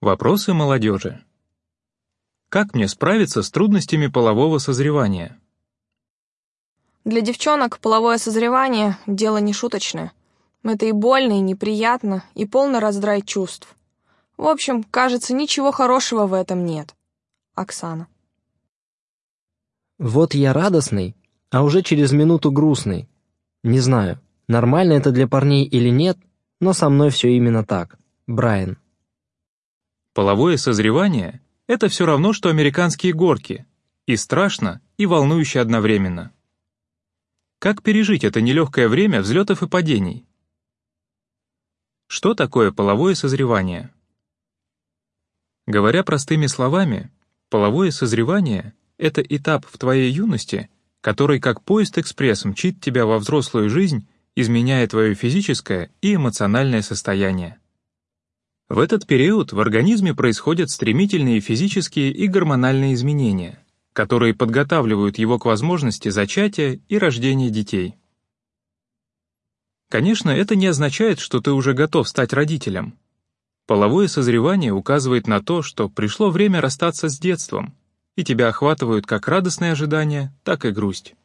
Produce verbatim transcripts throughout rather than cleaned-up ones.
Вопросы молодежи. Как мне справиться с трудностями полового созревания? Для девчонок половое созревание – дело не шуточное. Это и больно, и неприятно, и полный раздрай чувств. В общем, кажется, ничего хорошего в этом нет. Оксана. Вот я радостный, а уже через минуту грустный. Не знаю, нормально это для парней или нет, но со мной все именно так. Брайан. Половое созревание — это все равно, что американские горки. И страшно, и волнующе одновременно. Как пережить это нелегкое время взлетов и падений? Что такое половое созревание? Говоря простыми словами, половое созревание — это этап в твоей юности, который как поезд-экспресс мчит тебя во взрослую жизнь, изменяя твое физическое и эмоциональное состояние. В этот период в организме происходят стремительные физические и гормональные изменения, которые подготавливают его к возможности зачатия и рождения детей. Конечно, это не означает, что ты уже готов стать родителем. Половое созревание указывает на то, что пришло время расстаться с детством, и тебя охватывают как радостные ожидания, так и грусть.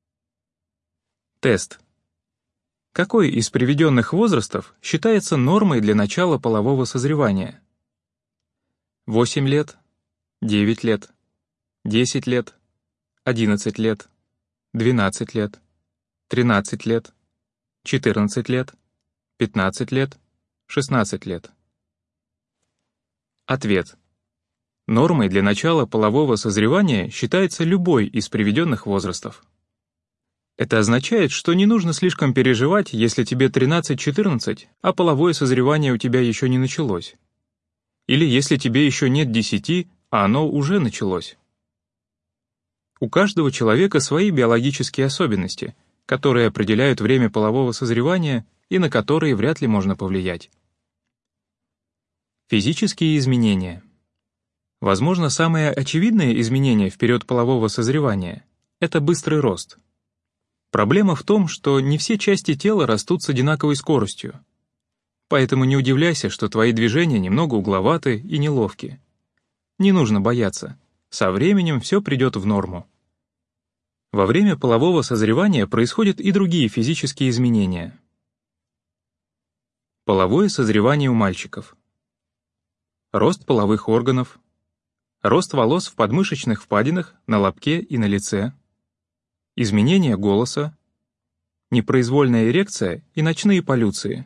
Тест. Какой из приведенных возрастов считается нормой для начала полового созревания? восемь лет, девять лет, десять лет, одиннадцать лет, двенадцать лет, тринадцать лет, четырнадцать лет, пятнадцать лет, шестнадцать лет. Ответ. Нормой для начала полового созревания считается любой из приведенных возрастов. Это означает, что не нужно слишком переживать, если тебе тринадцать-четырнадцать, а половое созревание у тебя еще не началось. Или если тебе еще нет десяти, а оно уже началось. У каждого человека свои биологические особенности, которые определяют время полового созревания и на которые вряд ли можно повлиять. Физические изменения. Возможно, самое очевидное изменение в период полового созревания — это быстрый рост. Проблема в том, что не все части тела растут с одинаковой скоростью. Поэтому не удивляйся, что твои движения немного угловаты и неловки. Не нужно бояться. Со временем все придет в норму. Во время полового созревания происходят и другие физические изменения. Половое созревание у мальчиков. Рост половых органов. Рост волос в подмышечных впадинах, на лобке и на лице. Изменение голоса, непроизвольная эрекция и ночные полюции.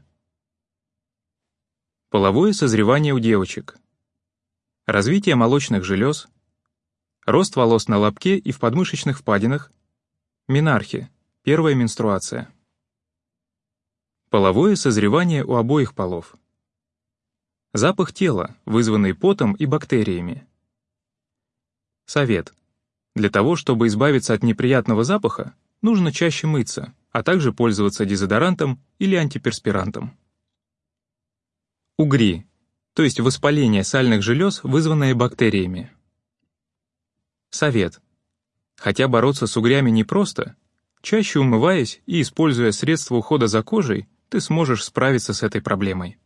Половое созревание у девочек. Развитие молочных желез, рост волос на лобке и в подмышечных впадинах, менархе, первая менструация. Половое созревание у обоих полов. Запах тела, вызванный потом и бактериями. Совет. Для того, чтобы избавиться от неприятного запаха, нужно чаще мыться, а также пользоваться дезодорантом или антиперспирантом. Угри, то есть воспаление сальных желез, вызванное бактериями. Совет. Хотя бороться с угрями непросто, чаще умываясь и используя средства ухода за кожей, ты сможешь справиться с этой проблемой.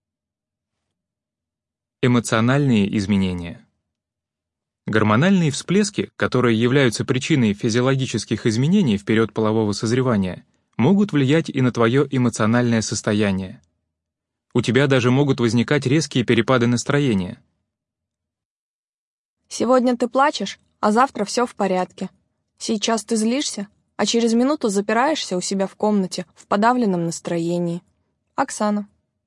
Эмоциональные изменения. Гормональные всплески, которые являются причиной физиологических изменений в период полового созревания, могут влиять и на твое эмоциональное состояние. У тебя даже могут возникать резкие перепады настроения. Сегодня ты плачешь, а завтра все в порядке. Сейчас ты злишься, а через минуту запираешься у себя в комнате в подавленном настроении. Оксана.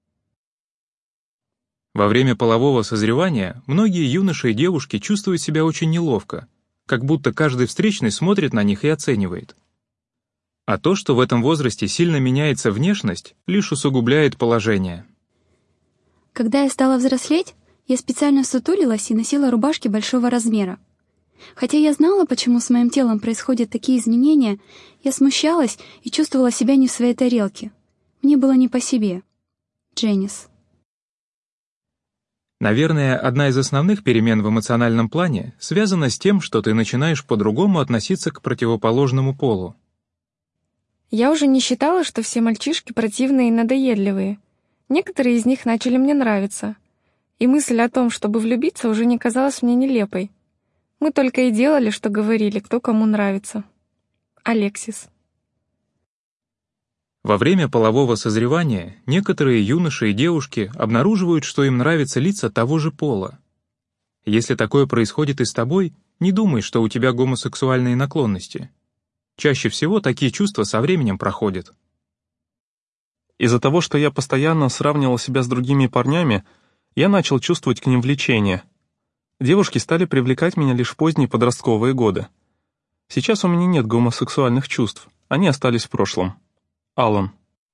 Во время полового созревания многие юноши и девушки чувствуют себя очень неловко, как будто каждый встречный смотрит на них и оценивает. А то, что в этом возрасте сильно меняется внешность, лишь усугубляет положение. Когда я стала взрослеть, я специально сутулилась и носила рубашки большого размера. Хотя я знала, почему с моим телом происходят такие изменения, я смущалась и чувствовала себя не в своей тарелке. Мне было не по себе. Дженнис. Наверное, одна из основных перемен в эмоциональном плане связана с тем, что ты начинаешь по-другому относиться к противоположному полу. Я уже не считала, что все мальчишки противные и надоедливые. Некоторые из них начали мне нравиться. И мысль о том, чтобы влюбиться, уже не казалась мне нелепой. Мы только и делали, что говорили, кто кому нравится. Алексис. Во время полового созревания некоторые юноши и девушки обнаруживают, что им нравятся лица того же пола. Если такое происходит и с тобой, не думай, что у тебя гомосексуальные наклонности. Чаще всего такие чувства со временем проходят. Из-за того, что я постоянно сравнивал себя с другими парнями, я начал чувствовать к ним влечение. Девушки стали привлекать меня лишь в поздние подростковые годы. Сейчас у меня нет гомосексуальных чувств, они остались в прошлом. Алан.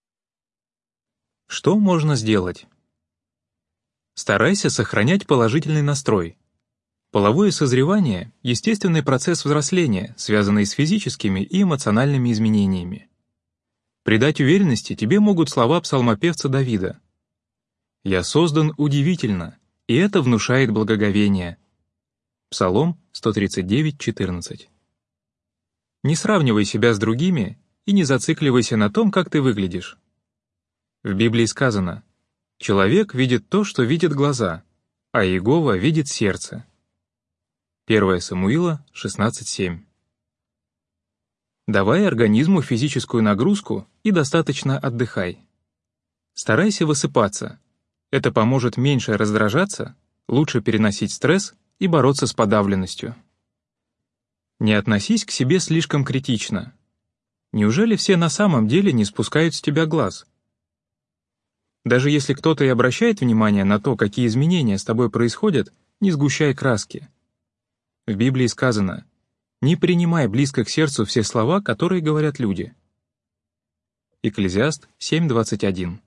Что можно сделать? Старайся сохранять положительный настрой. Половое созревание — естественный процесс взросления, связанный с физическими и эмоциональными изменениями. Придать уверенности тебе могут слова псалмопевца Давида. «Я создан удивительно, и это внушает благоговение». Псалом сто тридцать девять, четырнадцать. Не сравнивай себя с другими и не зацикливайся на том, как ты выглядишь. В Библии сказано: «Человек видит то, что видят глаза, а Иегова видит сердце». первое Самуила шестнадцать семь. Давай организму физическую нагрузку и достаточно отдыхай. Старайся высыпаться. Это поможет меньше раздражаться, лучше переносить стресс и бороться с подавленностью. Не относись к себе слишком критично. Неужели все на самом деле не спускают с тебя глаз? Даже если кто-то и обращает внимание на то, какие изменения с тобой происходят, не сгущай краски. В Библии сказано: «Не принимай близко к сердцу все слова, которые говорят люди». Экклезиаст семь двадцать один.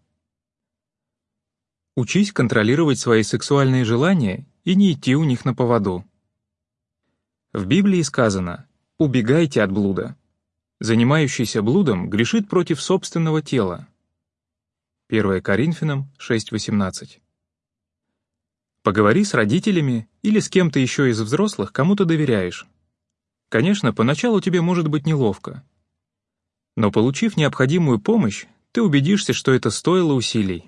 Учись контролировать свои сексуальные желания и не идти у них на поводу. В Библии сказано: «Убегайте от блуда. Занимающийся блудом грешит против собственного тела». первое Коринфянам шесть восемнадцать. Поговори с родителями или с кем-то еще из взрослых, кому ты доверяешь. Конечно, поначалу тебе может быть неловко. Но, получив необходимую помощь, ты убедишься, что это стоило усилий.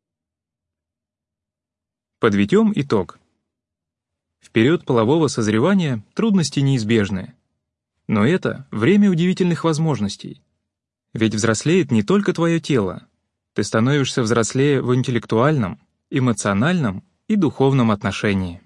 Подведем итог. В период полового созревания трудности неизбежны. Но это время удивительных возможностей. Ведь взрослеет не только твое тело. Ты становишься взрослее в интеллектуальном, эмоциональном и духовном отношении.